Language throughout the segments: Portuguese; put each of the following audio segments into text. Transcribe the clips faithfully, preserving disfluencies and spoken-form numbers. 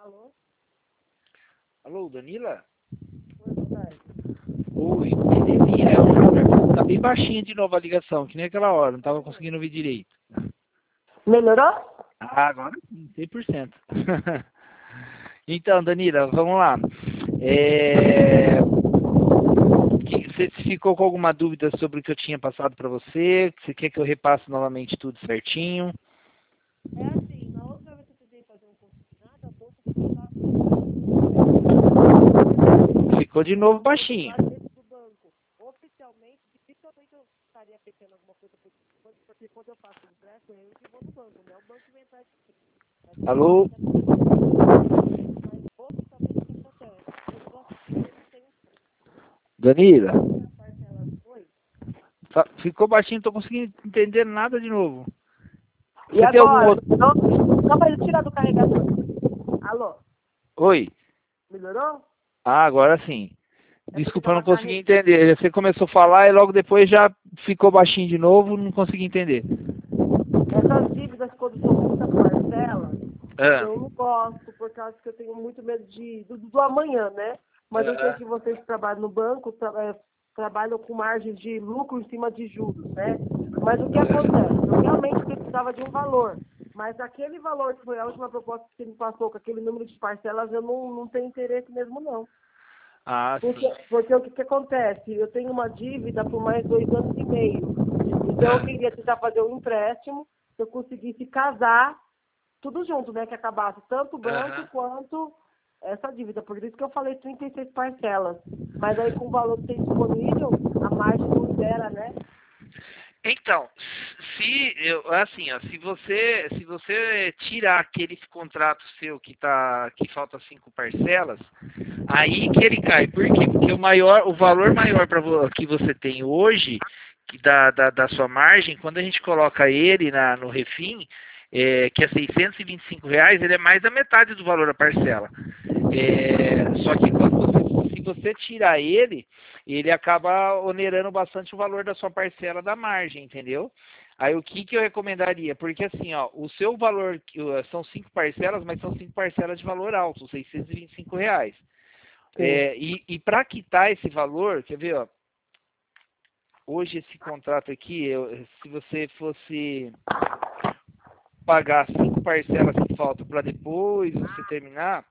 Alô? Alô, Danila? Oi, boa tarde. Oi, belezinha. Tá bem baixinha de novo a ligação, que nem aquela hora, não tava conseguindo ouvir direito. Melhorou? Ah, agora sim, cem por cento. Então, Danila, vamos lá. É... que- Você ficou com alguma dúvida sobre o que eu tinha passado para você? Você quer que eu repasse novamente tudo certinho? É assim, na outra vez que eu tentei fazer um curso de nada, a bolsa ficou lá Ficou de novo baixinho. dentro do banco. Oficialmente, dificilmente eu estaria fechando alguma coisa, por- porque quando eu faço o empréstimo, eu que vou no banco, né? O banco vem atrás de mim. Mas Alô? oficialmente o que acontece? Eu estou assistindo, eu não tenho Danila? parcelas. Oi? Fa- Ficou baixinho, não tô conseguindo entender nada de novo. E Você tem algum agora? outro... Não, não vai tirar do carregador. Alô? Oi? Melhorou? Ah, agora sim. É porque Desculpa, eu não tava consegui carregando. entender. Você começou a falar e logo depois já ficou baixinho de novo, não consegui entender. Essas dívidas, quando são muitas parcelas, Ah, eu não gosto, por causa que eu tenho muito medo de, do, do amanhã, né? Mas eu sei aham. que vocês que trabalham no banco tra- é, trabalham com margens de lucro em cima de juros, né? Mas o que acontece? Eu realmente precisava de um valor. Mas aquele valor que foi a última proposta que você me passou, com aquele número de parcelas, eu não, não tenho interesse mesmo, não. Ah, Porque, sim. porque o que, que acontece? Eu tenho uma dívida por mais dois anos e meio. Então eu Ah, queria tentar fazer um empréstimo, se eu conseguisse casar tudo junto, né? Que acabasse tanto o banco aham. quanto essa dívida. Por isso que eu falei trinta e seis parcelas. Mas aí com o valor que tem disponível, a margem não libera, né? Então, se eu, assim, ó, se você se você tirar aquele contrato seu que tá que falta cinco parcelas, aí que ele cai. Por quê? Porque o maior, o valor maior para que você tem hoje, que da, da, da sua margem, quando a gente coloca ele na, no refim, é, que é seiscentos e vinte e cinco reais, ele é mais da metade do valor da parcela. É, só que quando você, se você tirar ele, ele acaba onerando bastante o valor da sua parcela da margem, entendeu? Aí o que, que eu recomendaria? Porque assim, ó, o seu valor que, uh, são cinco parcelas, mas são cinco parcelas de valor alto, seiscentos e vinte e cinco reais. Sim. É, e e para quitar esse valor, quer ver, ó, hoje esse contrato aqui, eu- se você fosse pagar cinco parcelas que faltam para depois você terminar,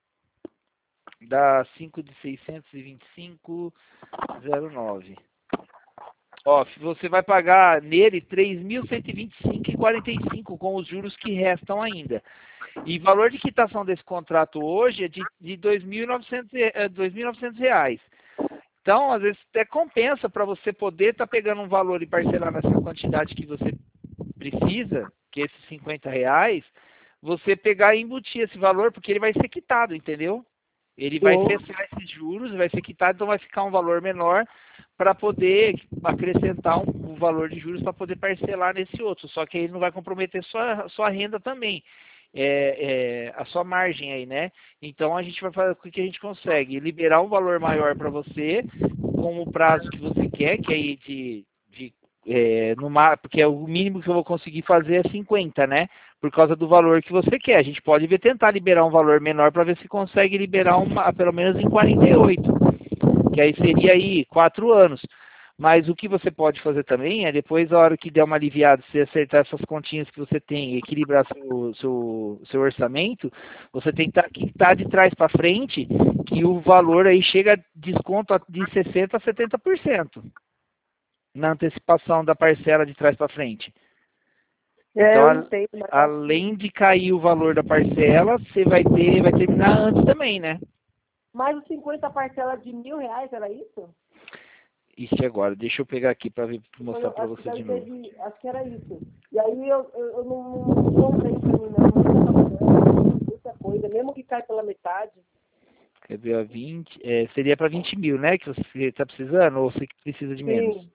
dá cinco de seiscentos e vinte e cinco, zero nove. Ó, você vai pagar nele três mil cento e vinte e cinco e quarenta e cinco com os juros que restam ainda. E o valor de quitação desse contrato hoje é de, de dois mil e novecentos re- eh, dois mil e novecentos reais. Então, às vezes, até compensa para você poder estar pegando um valor e parcelar nessa quantidade que você precisa, que é esses cinquenta reais, você pegar e embutir esse valor, porque ele vai ser quitado, entendeu? Ele vai Sim. cessar esses juros, vai ser quitado, então vai ficar um valor menor para poder acrescentar um, um valor de juros para poder parcelar nesse outro. Só que ele não vai comprometer sua, sua renda também, é, é, a sua margem aí, né? Então a gente vai fazer o que a gente consegue, liberar um valor maior para você, com o prazo que você quer, que aí de, de é, no mar, porque é o mínimo que eu vou conseguir fazer é cinquenta, né? Por causa do valor que você quer. A gente pode ver, tentar liberar um valor menor para ver se consegue liberar uma, pelo menos em quarenta e oito, que aí seria aí quatro anos. Mas o que você pode fazer também é, depois, a hora que der uma aliviada, você acertar essas continhas que você tem, equilibrar seu, seu, seu orçamento, você tem que estar de trás para frente, que o valor aí chega a desconto de sessenta por cento a setenta por cento na antecipação da parcela de trás para frente. É, Então, eu a- entendo, mas acho que. além de cair o valor da parcela, você vai ter, vai terminar antes também, né? Mais os cinquenta parcelas de mil reais, era isso? Isso agora, deixa eu pegar aqui para Foi, mostrar eu para acho que você de deve ter novo. de. Acho que era isso. E aí eu, eu, eu não, não, não contei pra mim, não. Muita trabalhando, muita coisa, mesmo que cai pela metade. Quer ver, ó, vinte, é, seria para vinte mil, né? Que você está precisando, ou você precisa de menos? Sim.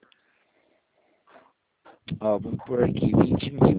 Ó, vamos pôr aqui, vinte mil.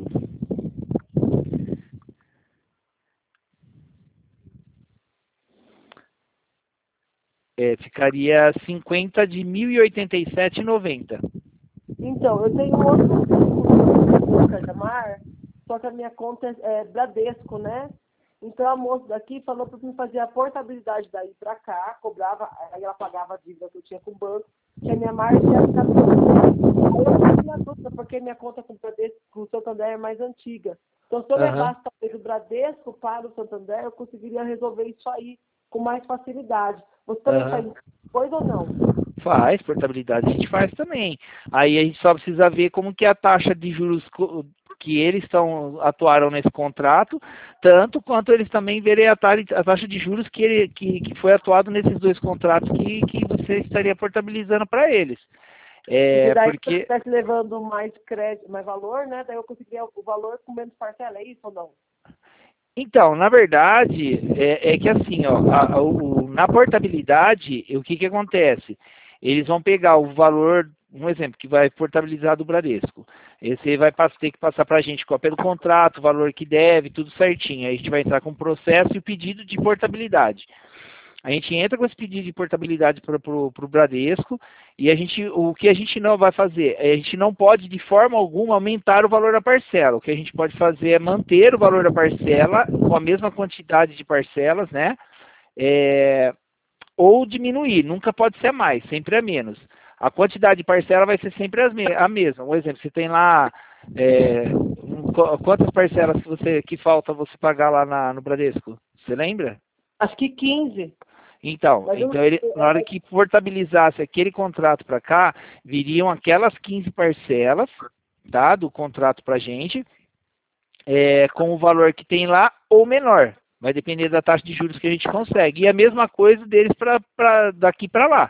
É, ficaria cinquenta de mil e oitenta e sete e noventa. Então, eu tenho um outro banco no Cajamar, só que a minha conta é, é Bradesco, né? Então a moça daqui falou para mim fazer a portabilidade daí para cá, cobrava, aí ela pagava a dívida que eu tinha com o banco, que a minha margem ia ficar toda. Aí eu fiquei na dúvida, porque minha conta com o Bradesco, com o Santander é mais antiga. Então se eu Aham. levasse talvez o Bradesco para o Santander, eu conseguiria resolver isso aí com mais facilidade. Você também Aham. faz coisa ou não? Faz, portabilidade a gente faz também. Aí a gente só precisa ver como que é a taxa de juros co- que eles estão atuaram nesse contrato, tanto quanto eles também verem a, tar- a taxa de juros que, ele, que, que foi atuado nesses dois contratos que, que você estaria portabilizando para eles. Porque É, daí se eu porque estivesse levando mais crédito, mais valor, né? Daí eu conseguiria o valor com menos parcela, é isso ou não? Então, na verdade, é, é que assim, ó, a- a- o- na portabilidade, o que que acontece? Eles vão pegar o valor, um exemplo, que vai portabilizar do Bradesco. Esse vai pass- ter que passar para a gente cópia do contrato, o valor que deve, tudo certinho. Aí a gente vai entrar com o processo e o pedido de portabilidade. A gente entra com esse pedido de portabilidade para o Bradesco e a gente, o que a gente não vai fazer? A gente não pode, de forma alguma, aumentar o valor da parcela. O que a gente pode fazer é manter o valor da parcela com a mesma quantidade de parcelas, né? É, ou diminuir, nunca pode ser mais, sempre é menos. A quantidade de parcela vai ser sempre as me a mesma. Um exemplo, você tem lá é, um, qu- quantas parcelas que, você, que falta você pagar lá na, no Bradesco? Você lembra? Acho que quinze. Então, Mas eu, então ele, eu- na hora que portabilizasse aquele contrato para cá, viriam aquelas quinze parcelas, tá, do contrato para a gente, é, com o valor que tem lá ou menor. Vai depender da taxa de juros que a gente consegue. E a mesma coisa deles para daqui para lá.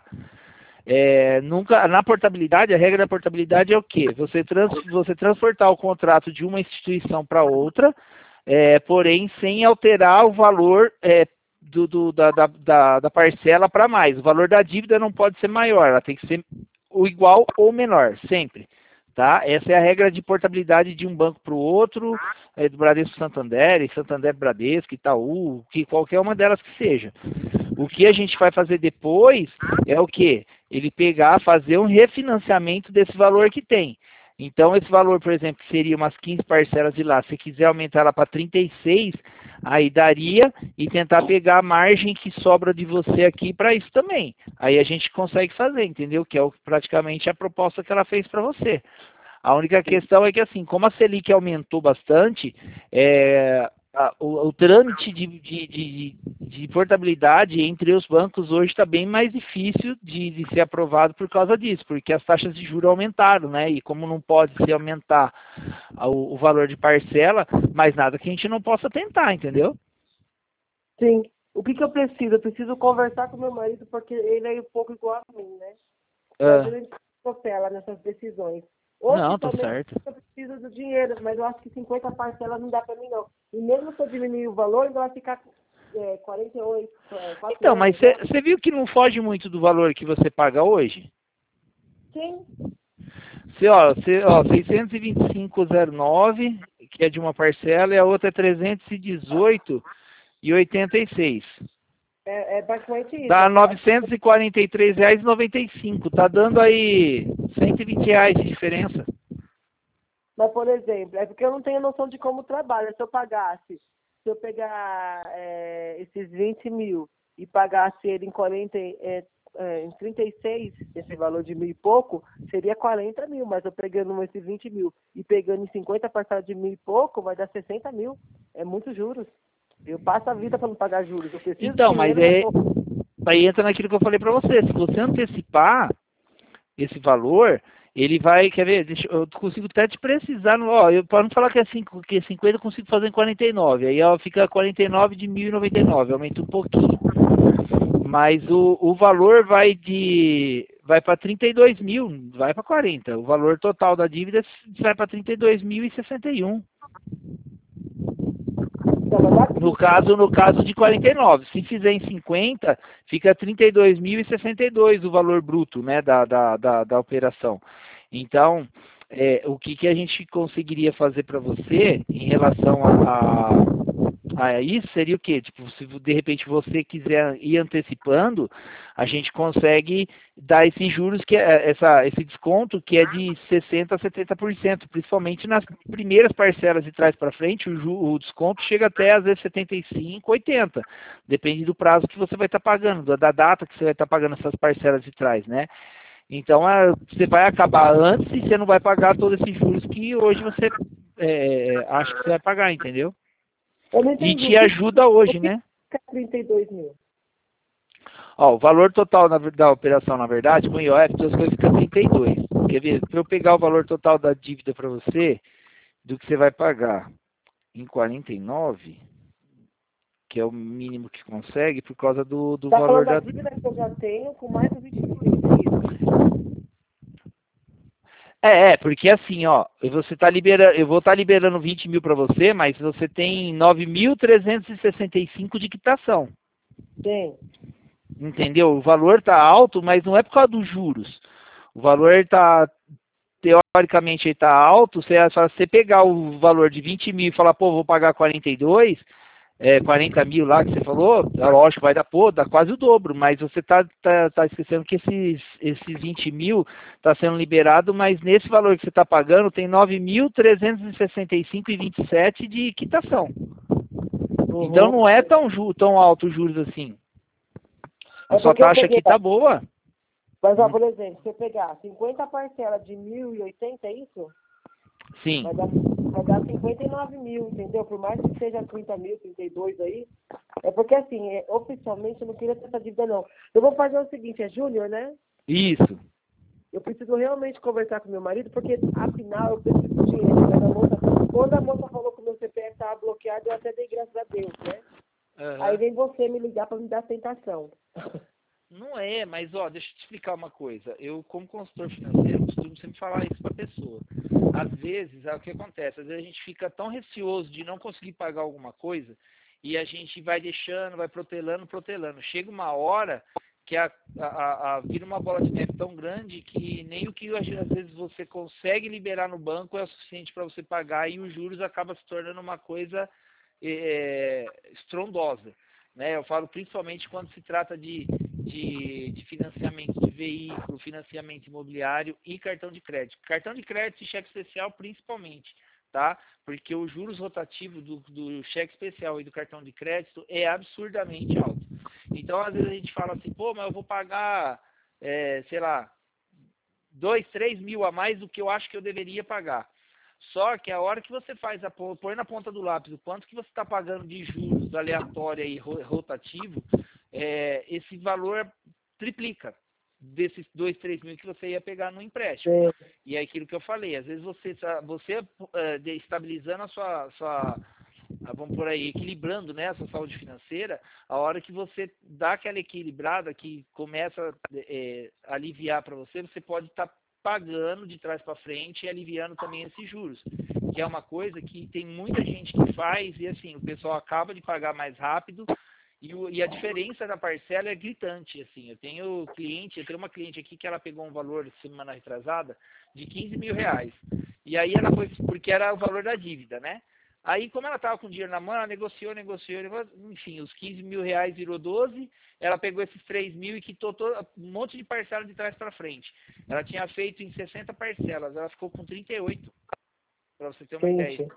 É, nunca, na portabilidade, a regra da portabilidade é o quê? Você, trans, você transportar o contrato de uma instituição para outra, é, porém sem alterar o valor é, do, do, da, da, da, da parcela para mais. O valor da dívida não pode ser maior, ela tem que ser o igual ou menor, sempre. Tá? Essa é a regra de portabilidade de um banco para o outro, é, do Bradesco Santander, e Santander Bradesco, Itaú, que qualquer uma delas que seja. O que a gente vai fazer depois é o quê? Ele pegar, fazer um refinanciamento desse valor que tem. Então, esse valor, por exemplo, que seria umas quinze parcelas de lá, se quiser aumentar ela para trinta e seis, aí daria e tentar pegar a margem que sobra de você aqui para isso também. Aí a gente consegue fazer, entendeu? Que é o- praticamente a proposta que ela fez para você. A única questão é que, assim, como a Selic aumentou bastante, é, a- o, o trâmite de, de, de, de portabilidade entre os bancos hoje está bem mais difícil de, de ser aprovado por causa disso, porque as taxas de juros aumentaram, né? E como não pode se aumentar a- o, o valor de parcela, mais nada que a gente não possa tentar, entendeu? sim. O que, que eu preciso? Eu preciso conversar com meu marido, porque ele é um pouco igual a mim, né? E às Ah, vezes ele atropela nessas decisões. Outros não, tá também certo. eu preciso do dinheiro, mas eu acho que cinquenta parcelas não dá para mim, não. E mesmo se eu diminuir o valor, ainda vai ficar é, quarenta e oito, é, quatro Então, mas anos, né? você viu que não foge muito do valor que você paga hoje? Sim, Você, ó, você, ó, seiscentos e vinte e cinco vírgula zero nove, que é de uma parcela, e a outra é trezentos e dezoito vírgula oitenta e seis. é, é basicamente isso. Dá É que- novecentos e quarenta e três reais e noventa e cinco. Tá dando aí cento e vinte reais de diferença. Mas, por exemplo, é porque eu não tenho noção de como trabalha. Se eu pagasse, se eu pegar é, esses vinte mil e pagasse ele em quarenta, é, é, em trinta e seis, esse valor de mil e pouco, seria quarenta mil, mas eu pegando esses vinte mil e pegando em cinquenta parcelas de mil e pouco, vai dar sessenta mil. É muito juros. Eu passo a vida para não pagar juros. Eu preciso Então, de mas dinheiro, é, mas aí entra naquilo que eu falei para você. Se você antecipar esse valor, ele vai, quer ver, deixa, eu consigo até te precisar, no, ó, eu, para não falar que é, cinco, que é cinquenta, eu consigo fazer em quarenta e nove, aí ó, fica quarenta e nove de mil e noventa e nove, aumenta um pouquinho. Mas o, o valor vai de, vai para trinta e dois mil, vai para quarenta. O valor total da dívida vai para trinta e dois mil e sessenta e um. No caso, no caso de quarenta e nove. Se fizer em cinquenta, fica trinta e dois mil e sessenta e dois o valor bruto, né, da, da, da, da operação. Então, é, o que, que a gente conseguiria fazer para você em relação a, a, Aí seria o quê? Tipo, se de repente você quiser ir antecipando, a gente consegue dar esses juros, que é essa, esse desconto que é de sessenta por cento a setenta por cento, principalmente nas primeiras parcelas de trás para frente, o, ju, o desconto chega até às vezes setenta e cinco, oitenta, depende do prazo que você vai estar pagando, da data que você vai estar pagando essas parcelas de trás, né? Então, você vai acabar antes e você não vai pagar todos esses juros que hoje você é, acha que você vai pagar, entendeu? Eu não E entendi. te ajuda hoje, né? trinta e dois mil. Ó, o valor total na, da operação, na verdade, com o I O F, as coisas ficam trinta e dois. Quer ver? Para eu pegar o valor total da dívida para você, do que você vai pagar em quarenta e nove, que é o mínimo que consegue, por causa do, do tá valor falando da... da dívida que eu já tenho com mais de vinte mil, é isso? É, é, porque assim, ó, você tá liberando, eu vou estar tá liberando vinte mil para você, mas você tem nove mil trezentos e sessenta e cinco de quitação. Tem. Entendeu? O valor tá alto, mas não é por causa dos juros. O valor tá, teoricamente, está alto. Se você pegar o valor de vinte mil e falar, pô, vou pagar quarenta e dois, é, quarenta mil lá que você falou, é lógico, vai dar, pô, dá quase o dobro, mas você tá, tá, tá esquecendo que esses, esses vinte mil está sendo liberado, mas nesse valor que você está pagando tem nove mil trezentos e sessenta e cinco e vinte e sete de quitação. Uhum. Então não é tão, ju, tão alto os juros assim. A É sua porque eu taxa peguei, aqui tá boa. Mas, ó, Hum. por exemplo, se eu pegar cinquenta parcelas de mil e oitenta, é isso? Sim. Vai dar, vai dar cinquenta e nove mil, entendeu? Por mais que seja trinta mil, trinta e dois aí. É porque, assim, é, oficialmente eu não queria ter essa dívida, não. Eu vou fazer o seguinte, é Júnior, né? Isso. Eu preciso realmente conversar com meu marido, porque, afinal, eu preciso de dinheiro. Né? A moça, quando a moça falou que o meu C P F estava bloqueado, eu até dei graças a Deus, né? Uhum. Aí vem você me ligar para me dar tentação. Não é, mas ó, deixa eu te explicar uma coisa. Eu, como consultor financeiro, costumo sempre falar isso para a pessoa. Às vezes, é o que acontece, às vezes a gente fica tão receoso de não conseguir pagar alguma coisa e a gente vai deixando, vai protelando, protelando. Chega uma hora que a, a, a, vira uma bola de neve tão grande que nem o que às vezes você consegue liberar no banco é o suficiente para você pagar e os juros acaba se tornando uma coisa é, estrondosa. Né? Eu falo principalmente quando se trata de, de, de financiamento de veículo, financiamento imobiliário e cartão de crédito. Cartão de crédito e cheque especial principalmente, tá? Porque os juros rotativos do, do cheque especial e do cartão de crédito é absurdamente alto. Então, às vezes a gente fala assim, pô, mas eu vou pagar, é, sei lá, dois, três mil a mais do que eu acho que eu deveria pagar. Só que a hora que você faz, a, põe na ponta do lápis o quanto que você está pagando de juros aleatório e rotativo, é, esse valor triplica desses dois, três mil que você ia pegar no empréstimo. É. E é aquilo que eu falei, às vezes você, você é, estabilizando a sua, sua vamos por aí, equilibrando, né, a sua saúde financeira, a hora que você dá aquela equilibrada que começa é, a aliviar para você, você pode estar tá pagando de trás para frente e aliviando também esses juros, que é uma coisa que tem muita gente que faz e assim, o pessoal acaba de pagar mais rápido e, o, e a diferença da parcela é gritante, assim, eu tenho cliente, eu tenho uma cliente aqui que ela pegou um valor semana retrasada de quinze mil reais, e aí ela foi, porque era o valor da dívida, né? Aí, como ela estava com dinheiro na mão, ela negociou, negociou, negociou, enfim, os quinze mil reais virou doze, ela pegou esses três mil e quitou todo, um monte de parcela de trás para frente. Ela tinha feito em sessenta parcelas, ela ficou com trinta e oito, para você ter uma Gente. ideia.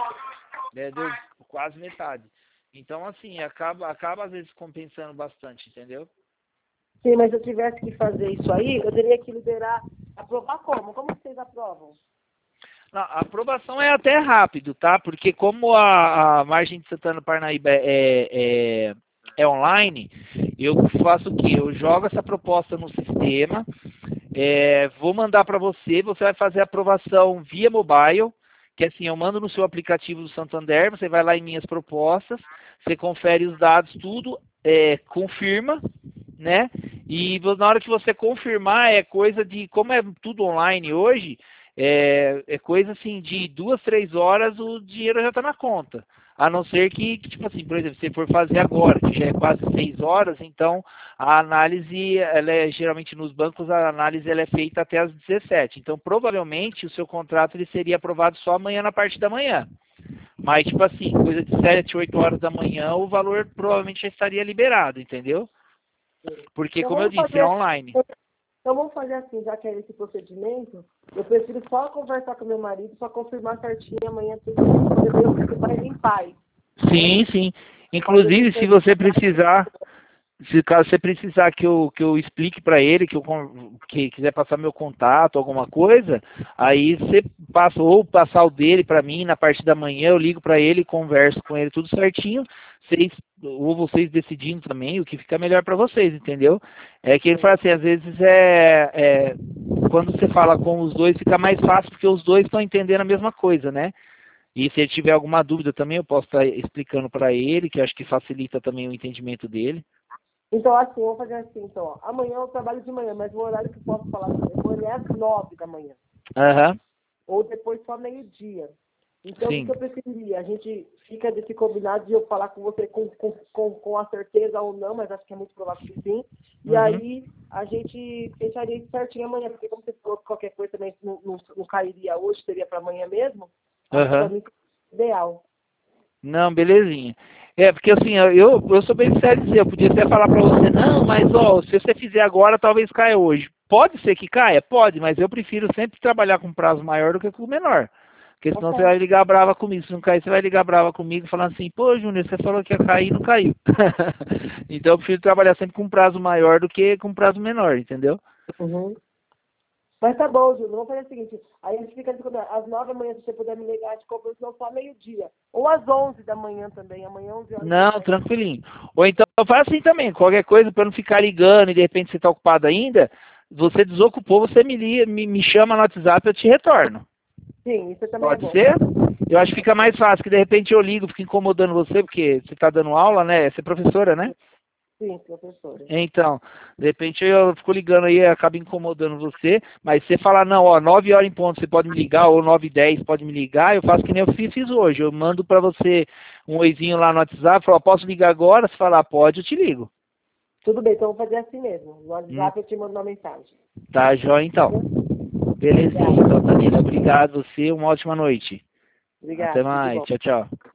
É, deu quase metade. Então, assim, acaba, acaba às vezes compensando bastante, entendeu? Sim, mas se eu tivesse que fazer isso aí, eu teria que liberar, aprovar como? Como vocês aprovam? Não, a aprovação é até rápido, tá? Porque como a, a margem de Santana Parnaíba é, é, é online, eu faço o quê? Eu jogo essa proposta no sistema, é, vou mandar para você, você vai fazer a aprovação via mobile, que assim, eu mando no seu aplicativo do Santander, você vai lá em minhas propostas, você confere os dados, tudo, é, confirma, né? E na hora que você confirmar, é coisa de, como é tudo online hoje, É, é coisa assim, de duas, três horas o dinheiro já está na conta. A não ser que, que, tipo assim, por exemplo, se você for fazer agora, que já é quase seis horas, então a análise, ela é, geralmente nos bancos, a análise ela é feita até às dezessete. Então, provavelmente, o seu contrato ele seria aprovado só amanhã na parte da manhã. Mas, tipo assim, coisa de sete, oito horas da manhã, o valor provavelmente já estaria liberado, entendeu? Porque, Então como eu vamos disse, é fazer, online. então vamos fazer assim, já que é esse procedimento, eu prefiro só conversar com meu marido para confirmar certinho amanhã tudo poder ver o que vai limpar. Sim, sim. Inclusive, se você precisar, se caso você precisar que eu, que eu explique para ele, que eu con- que quiser passar meu contato, alguma coisa, aí você passa ou passar o dele para mim na parte da manhã, eu ligo para ele, converso com ele tudo certinho, vocês ou vocês decidindo também o que fica melhor para vocês, entendeu? É que ele fala assim, às vezes é, é quando você fala com os dois fica mais fácil porque os dois estão entendendo a mesma coisa, né? E se ele tiver alguma dúvida também, eu posso estar explicando para ele, que eu acho que facilita também o entendimento dele. Então, assim, vamos fazer assim, então, ó. Amanhã eu trabalho de manhã, mas o horário que eu posso falar com ele é às nove da manhã. Aham. Ou depois só meio-dia. Então, o que Sim. que eu preferiria? A gente fica desse combinado de eu falar com você com, com, com, com a certeza ou não, mas acho que é muito provável que sim. E Uhum. aí a gente fecharia isso certinho amanhã, porque como você falou que qualquer coisa também não, não, não cairia hoje, seria para amanhã mesmo, acho que para Aham. mim é ideal. Não, belezinha. É, porque assim, eu, eu sou bem sério dizer, eu podia até falar pra você, não, mas ó, se você fizer agora, talvez caia hoje. Pode ser que caia? Pode, mas eu prefiro sempre trabalhar com prazo maior do que com menor. Porque senão você Ok. vai ligar brava comigo. Se não cair, você vai ligar brava comigo falando assim, pô, Júnior, você falou que ia cair e não caiu. Então eu prefiro trabalhar sempre com prazo maior do que com prazo menor, entendeu? Uhum. Mas tá bom, Júlio, vamos fazer o seguinte, aí a gente fica de combinado. Às nove da manhã, se você puder me ligar, a gente compra, senão só meio-dia. Ou às onze da manhã também, amanhã onze horas da Não, manhã. tranquilinho. Ou então faz assim também, qualquer coisa para não ficar ligando e de repente você está ocupado ainda, você desocupou, você me, liga, me, me chama no WhatsApp, eu te retorno. Sim, isso também é Pode bom. ser? Eu acho que fica mais fácil, que de repente eu ligo, fico incomodando você, porque você está dando aula, né? Você é professora, né? Sim, professora. Então, de repente eu fico ligando aí, acabo incomodando você, mas se você falar, não, ó, nove horas em ponto você pode me ligar, ou nove e dez pode me ligar, eu faço que nem eu fiz, fiz hoje. Eu mando para você um oizinho lá no WhatsApp, falo, posso ligar agora? Se falar, pode, eu te ligo. Tudo bem, então vamos fazer assim mesmo. No Hum, WhatsApp eu te mando uma mensagem. tá, joia então. Belezinha, Obrigada. então, Danilo, obrigado você, uma ótima noite. Até Obrigada, tudo de mais, bom. tchau, tchau.